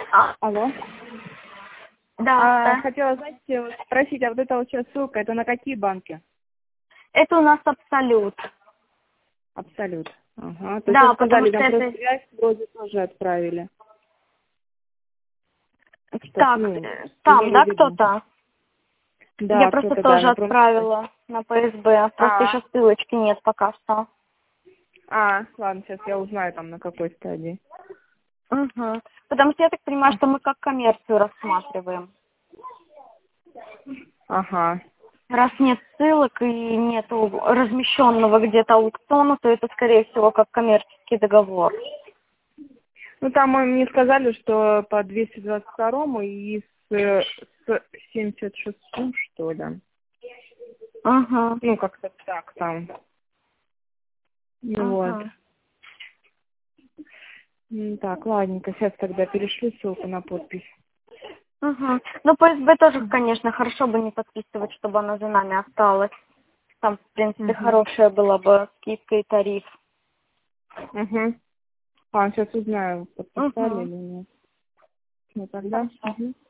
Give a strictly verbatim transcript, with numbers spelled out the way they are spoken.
А, Алло. да, А, да. хотела, знаете, вот спросить, а вот эта вот сейчас ссылка, это на какие банки? Это у нас абсолют. Абсолют. Ага. То есть Да, вот потому сказали, что там просто это... связь вроде тоже отправили. Чтоб, Так, ну, э, там, имели да, в виду. кто-то? Я Да, просто кто-то, да, тоже на промсвязь. отправила на ПСБ. Просто А, еще ссылочки нет пока что. а, ладно, сейчас я узнаю там на какой стадии. Угу. Потому что я так понимаю, что мы как коммерцию рассматриваем. Ага. Раз нет ссылок и нету размещенного где-то аукциона, то это, скорее всего, как коммерческий договор. Ну, там мы мне сказали, что по двести двадцать второму и с, э, с семьдесят шестым, что ли. Ага, Ну, как-то так там. Ну, вот. ага. М, Так, ладненько, сейчас тогда перешлю ссылку на подпись. Угу. Ну, ПСБ тоже, конечно, хорошо бы не подписывать, чтобы она за нами осталась. Там, в принципе, Угу. хорошая была бы скидка и тариф. Угу. А, сейчас узнаю, подписали Угу. или нет. Ну, тогда. Хорошо. Угу.